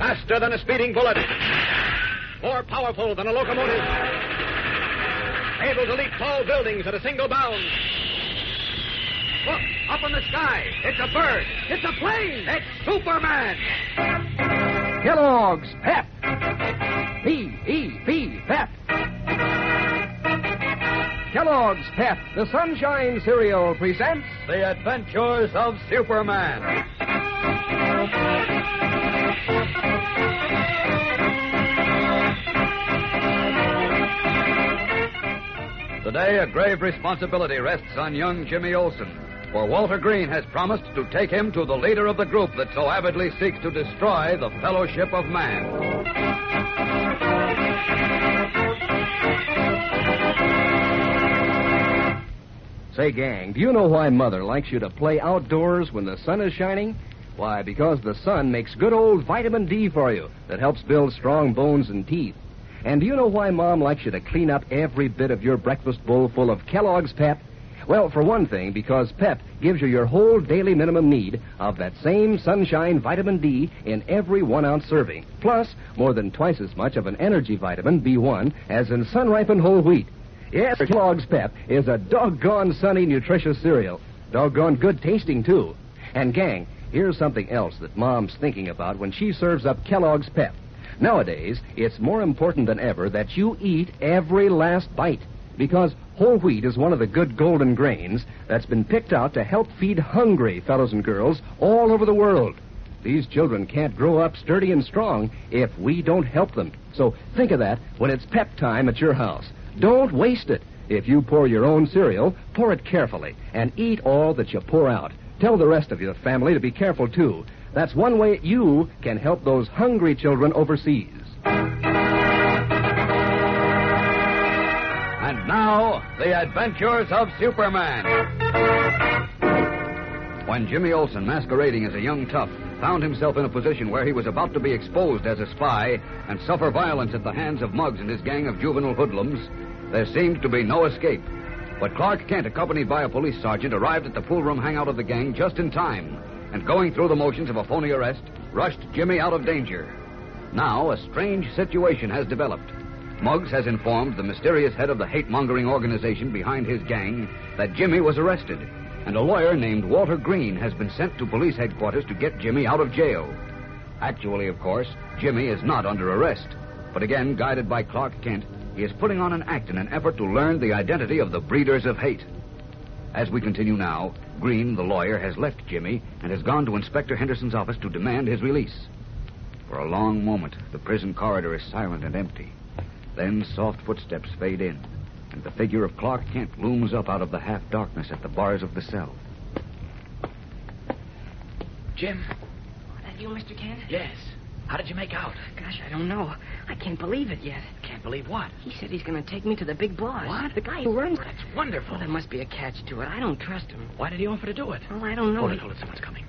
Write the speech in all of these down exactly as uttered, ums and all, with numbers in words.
Faster than a speeding bullet. More powerful than a locomotive. Able to leap tall buildings at a single bound. Look, up in the sky. It's a bird. It's a plane. It's Superman. Kellogg's Pep. P E P, Pep. Kellogg's Pep, the Sunshine Cereal, presents The Adventures of Superman. Today, a grave responsibility rests on young Jimmy Olsen, for Walter Green has promised to take him to the leader of the group that so avidly seeks to destroy the Fellowship of Man. Say, gang, do you know why Mother likes you to play outdoors when the sun is shining? Why, because the sun makes good old vitamin D for you that helps build strong bones and teeth. And do you know why Mom likes you to clean up every bit of your breakfast bowl full of Kellogg's Pep? Well, for one thing, because Pep gives you your whole daily minimum need of that same sunshine vitamin D in every one-ounce serving, plus more than twice as much of an energy vitamin, B one, as in sun-ripened whole wheat. Yes, Kellogg's Pep is a doggone sunny, nutritious cereal. Doggone good tasting, too. And, gang, here's something else that Mom's thinking about when she serves up Kellogg's Pep. Nowadays, it's more important than ever that you eat every last bite, because whole wheat is one of the good golden grains that's been picked out to help feed hungry fellows and girls all over the world. These children can't grow up sturdy and strong if we don't help them. So think of that when it's Pep time at your house. Don't waste it. If you pour your own cereal, pour it carefully and eat all that you pour out. Tell the rest of your family to be careful, too. That's one way you can help those hungry children overseas. And now, The Adventures of Superman. When Jimmy Olsen, masquerading as a young tough, found himself in a position where he was about to be exposed as a spy and suffer violence at the hands of Muggs and his gang of juvenile hoodlums, there seemed to be no escape. But Clark Kent, accompanied by a police sergeant, arrived at the pool room hangout of the gang just in time, and going through the motions of a phony arrest, rushed Jimmy out of danger. Now, a strange situation has developed. Muggs has informed the mysterious head of the hate-mongering organization behind his gang that Jimmy was arrested, and a lawyer named Walter Green has been sent to police headquarters to get Jimmy out of jail. Actually, of course, Jimmy is not under arrest, but again, guided by Clark Kent, he is putting on an act in an effort to learn the identity of the breeders of hate. As we continue now, Green, the lawyer, has left Jimmy and has gone to Inspector Henderson's office to demand his release. For a long moment, the prison corridor is silent and empty. Then soft footsteps fade in, and the figure of Clark Kent looms up out of the half-darkness at the bars of the cell. Jim? That you, Mister Kent? Yes. How did you make out? Gosh, I don't know. I can't believe it yet. Can't believe what? He said he's going to take me to the big boss. What? The guy who runs... That's wonderful. Well, there must be a catch to it. I don't trust him. Why did he offer to do it? Well, I don't know. Hold it, hold it. Someone's coming.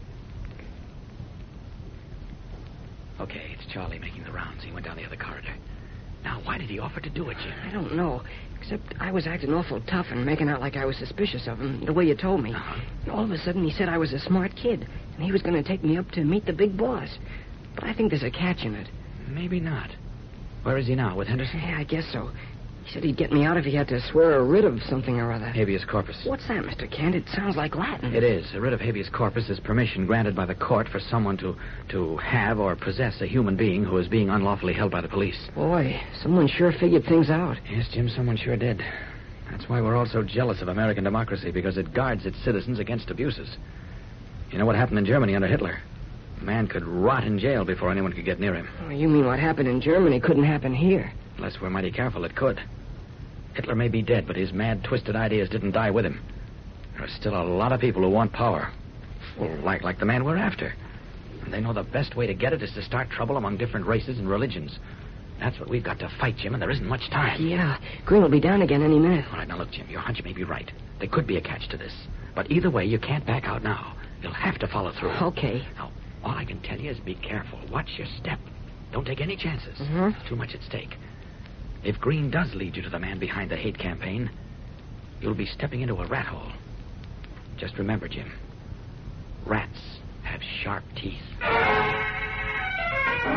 Okay, it's Charlie making the rounds. He went down the other corridor. Now, why did he offer to do it, Jim? I don't know. Except I was acting awful tough and making out like I was suspicious of him, the way you told me. Uh-huh. And all of a sudden, he said I was a smart kid, and he was going to take me up to meet the big boss. But I think there's a catch in it. Maybe not. Where is he now, with Henderson? Yeah, I guess so. He said he'd get me out if he had to swear a writ of something or other. Habeas corpus. What's that, Mister Kent? It sounds like Latin. It is. A writ of habeas corpus is permission granted by the court for someone to, to have or possess a human being who is being unlawfully held by the police. Boy, someone sure figured things out. Yes, Jim, someone sure did. That's why we're all so jealous of American democracy, because it guards its citizens against abuses. You know what happened in Germany under Hitler? A man could rot in jail before anyone could get near him. Oh, you mean what happened in Germany couldn't happen here? Unless we're mighty careful, it could. Hitler may be dead, but his mad, twisted ideas didn't die with him. There are still a lot of people who want power. Well, like, like the man we're after. And they know the best way to get it is to start trouble among different races and religions. That's what we've got to fight, Jim, and there isn't much time. Yeah, Green will be down again any minute. All right, now look, Jim, your hunch may be right. There could be a catch to this. But either way, you can't back out now. You'll have to follow through. Okay. Now, all I can tell you is be careful. Watch your step. Don't take any chances. Mm-hmm. There's too much at stake. If Green does lead you to the man behind the hate campaign, you'll be stepping into a rat hole. Just remember, Jim, rats have sharp teeth.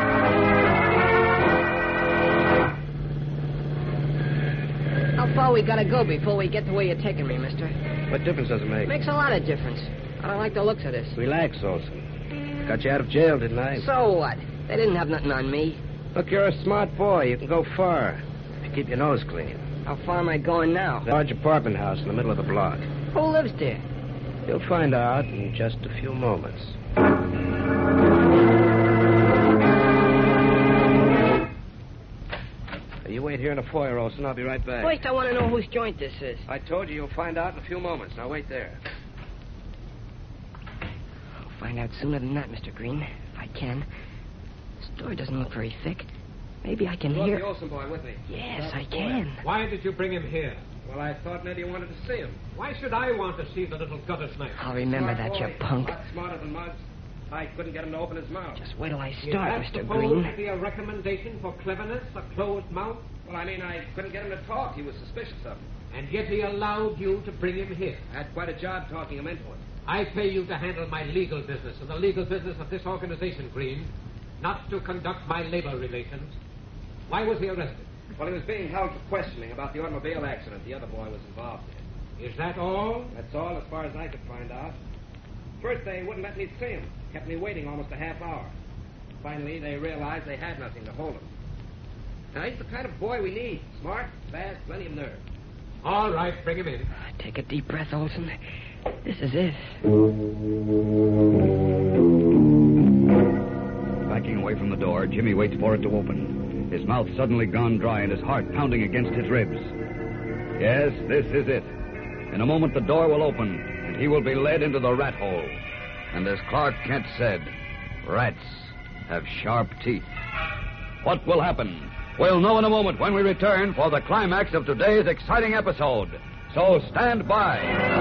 Well, we gotta go before we get to where you're taking me, mister. What difference does it make? Makes a lot of difference. I don't like the looks of this. Relax, Olson. Got you out of jail, didn't I? So what? They didn't have nothing on me. Look, you're a smart boy. You can go far. If you keep your nose clean. How far am I going now? Large apartment house in the middle of the block. Who lives there? You'll find out in just a few moments. You wait here in the foyer, Olson. I'll be right back. First, I want to know whose joint this is. I told you you'll find out in a few moments. Now wait there. I'll find out sooner than that, Mister Green, if I can. This door doesn't look very thick. Maybe I can You hear... the Olson boy with me. Yes, I can. Why did you bring him here? Well, I thought maybe you wanted to see him. Why should I want to see the little gutter snipe? I'll remember Smart that, boy. you punk. A lot smarter than Muggs. I couldn't get him to open his mouth. Just wait till I Is start, that Mister supposed Green. to be a recommendation for cleverness, a closed mouth? Well, I mean, I couldn't get him to talk. He was suspicious of him. And yet he allowed you to bring him here. I had quite a job talking him into it. I pay you to handle my legal business and the legal business of this organization, Green, not to conduct my labor relations. Why was he arrested? Well, he was being held for questioning about the automobile accident the other boy was involved in. Is that all? That's all as far as I could find out. First, they wouldn't let me see him. Kept me waiting almost a half hour. Finally, they realized they had nothing to hold him. Now, he's the kind of boy we need. Smart, fast, plenty of nerve. All right, bring him in. Take a deep breath, Olson. This is it. Backing away from the door, Jimmy waits for it to open. His mouth suddenly gone dry and his heart pounding against his ribs. Yes, this is it. In a moment, the door will open, and he will be led into the rat hole. And as Clark Kent said, rats have sharp teeth. What will happen? We'll know in a moment when we return for the climax of today's exciting episode. So stand by.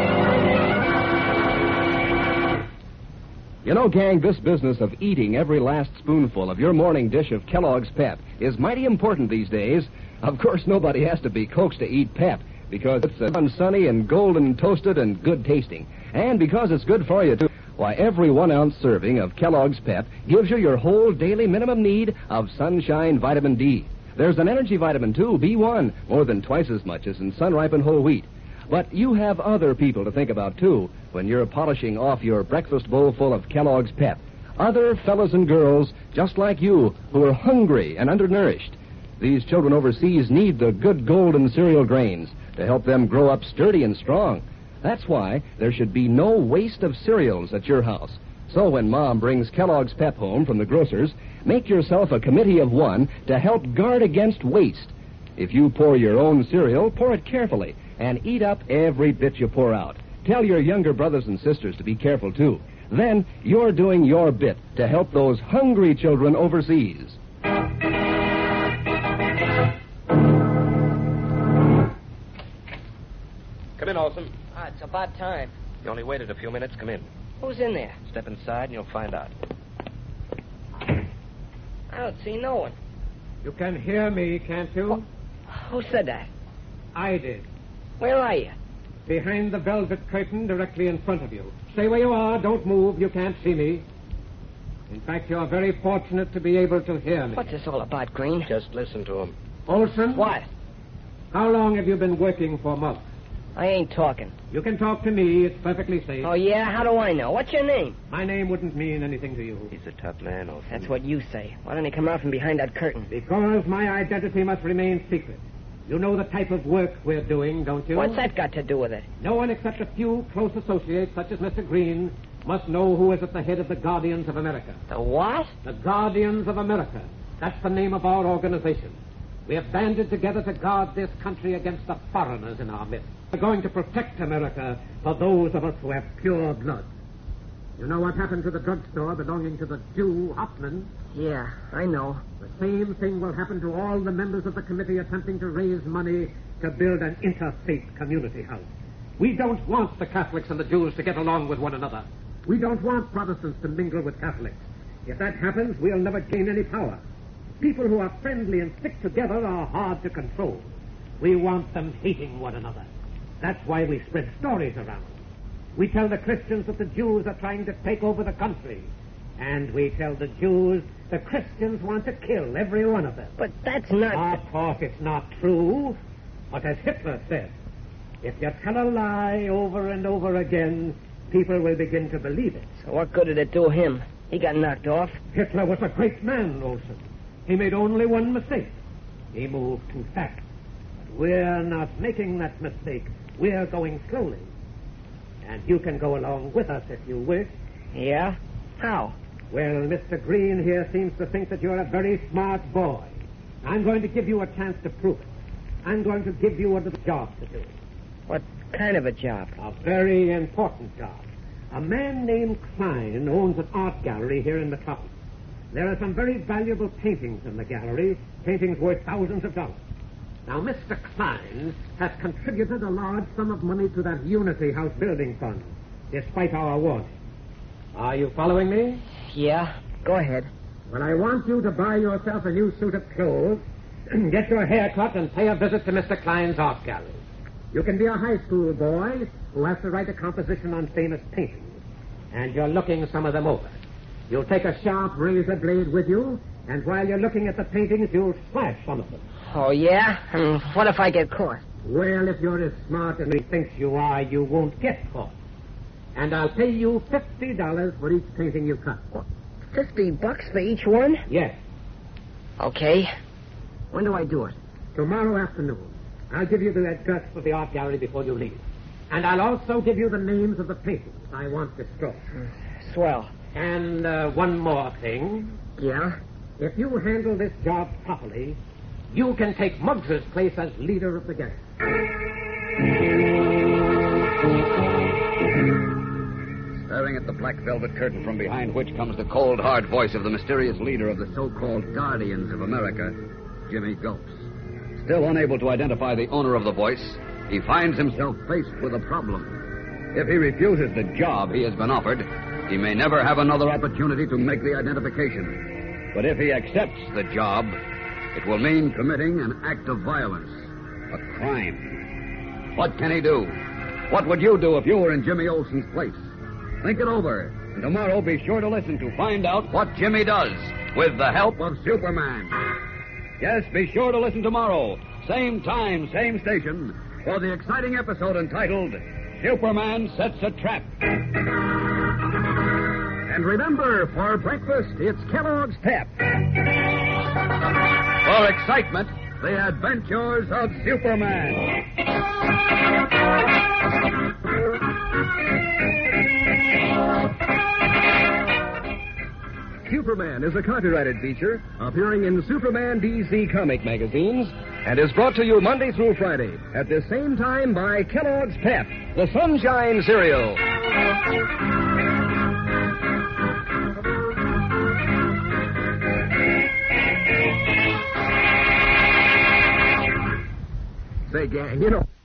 You know, gang, this business of eating every last spoonful of your morning dish of Kellogg's Pep is mighty important these days. Of course, nobody has to be coaxed to eat Pep because it's uh, sunny and golden toasted and good tasting. And because it's good for you, too. Why, every one-ounce serving of Kellogg's Pep gives you your whole daily minimum need of sunshine vitamin D. There's an energy vitamin, too, B one, more than twice as much as in sun-ripened whole wheat. But you have other people to think about, too, when you're polishing off your breakfast bowl full of Kellogg's Pep. Other fellas and girls just like you who are hungry and undernourished. These children overseas need the good golden cereal grains to help them grow up sturdy and strong. That's why there should be no waste of cereals at your house. So when Mom brings Kellogg's Pep home from the grocer's, make yourself a committee of one to help guard against waste. If you pour your own cereal, pour it carefully and eat up every bit you pour out. Tell your younger brothers and sisters to be careful, too. Then you're doing your bit to help those hungry children overseas. Come in, Olson. Ah, it's about time. You only waited a few minutes. Come in. Who's in there? Step inside and you'll find out. I don't see no one. You can hear me, can't you? Who said that? I did. Where are you? Behind the velvet curtain directly in front of you. Stay where you are. Don't move. You can't see me. In fact, you're very fortunate to be able to hear me. What's this all about, Green? Just listen to him. Olson? What? How long have you been working for Muggs? I ain't talking. You can talk to me. It's perfectly safe. Oh, yeah? How do I know? What's your name? My name wouldn't mean anything to you. He's a tough man, Olson. That's what you say. Why don't he come out from behind that curtain? Because my identity must remain secret. You know the type of work we're doing, don't you? What's that got to do with it? No one except a few close associates, such as Mister Green, must know who is at the head of the Guardians of America. The what? The Guardians of America. That's the name of our organization. We have banded together to guard this country against the foreigners in our midst. We're going to protect America for those of us who have pure blood. You know what happened to the drugstore belonging to the Jew Hoffman? Yeah, I know. The same thing will happen to all the members of the committee attempting to raise money to build an interfaith community house. We don't want the Catholics and the Jews to get along with one another. We don't want Protestants to mingle with Catholics. If that happens, we'll never gain any power. People who are friendly and stick together are hard to control. We want them hating one another. That's why we spread stories around. We tell the Christians that the Jews are trying to take over the country. And we tell the Jews the Christians want to kill every one of them. But that's not... Of course it's not true. But as Hitler said, if you tell a lie over and over again, people will begin to believe it. So what good did it do him? He got knocked off. Hitler was a great man, Olson. He made only one mistake. He moved too fast. But we're not making that mistake. We're going slowly. And you can go along with us if you wish. Yeah? How? Well, Mister Green here seems to think that you're a very smart boy. I'm going to give you a chance to prove it. I'm going to give you a little job to do. What kind of a job? A very important job. A man named Klein owns an art gallery here in Metropolis. There are some very valuable paintings in the gallery, paintings worth thousands of dollars. Now, Mister Klein has contributed a large sum of money to that Unity House building fund, despite our warning. Are you following me? Yeah, go ahead. Well, I want you to buy yourself a new suit of clothes, get your hair cut, and pay a visit to Mister Klein's art gallery. You can be a high school boy who has to write a composition on famous paintings, and you're looking some of them over. You'll take a sharp razor blade with you, and while you're looking at the paintings, you'll slash some of them. Oh, yeah? And what if I get caught? Well, if you're as smart as he thinks you are, you won't get caught. And I'll pay you fifty dollars for each painting you cut. What, Fifty bucks for each one? Yes. Okay. When do I do it? Tomorrow afternoon. I'll give you the address for the art gallery before you leave. And I'll also give you the names of the paintings I want destroyed. Swell. And uh, one more thing. Yeah? If you handle this job properly, you can take Muggs's place as leader of the gang. Staring at the black velvet curtain from behind which comes the cold, hard voice of the mysterious leader of the so-called Guardians of America, Jimmy Gulps. Still unable to identify the owner of the voice, he finds himself faced with a problem. If he refuses the job he has been offered, he may never have another opportunity to make the identification. But if he accepts the job, it will mean committing an act of violence, a crime. What can he do? What would you do if you were in Jimmy Olsen's place? Think it over, and tomorrow be sure to listen to find out what Jimmy does with the help of Superman. Yes, be sure to listen tomorrow, same time, same station, for the exciting episode entitled Superman Sets a Trap. And remember, for breakfast, it's Kellogg's Pep. For excitement, the adventures of Superman. Superman is a copyrighted feature appearing in Superman D C comic magazines and is brought to you Monday through Friday at the same time by Kellogg's Pep, the Sunshine Cereal. Say, gang, you know...